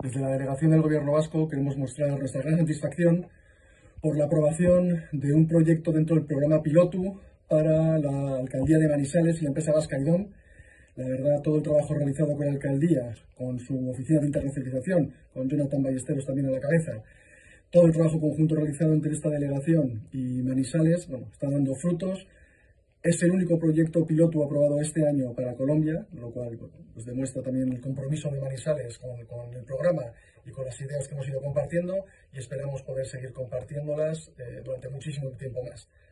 Desde la delegación del Gobierno vasco queremos mostrar nuestra gran satisfacción por la aprobación de un proyecto dentro del programa Pilotu para la Alcaldía de Manizales y la empresa vasca Idom. La verdad, todo el trabajo realizado con la Alcaldía, con su oficina de internacionalización, con Jonathan Ballesteros también a la cabeza, todo el trabajo conjunto realizado entre esta delegación y Manizales, está dando frutos. Es el único proyecto piloto aprobado este año para Colombia, lo cual pues demuestra también el compromiso de Manizales con el programa y con las ideas que hemos ido compartiendo, y esperamos poder seguir compartiéndolas durante muchísimo tiempo más.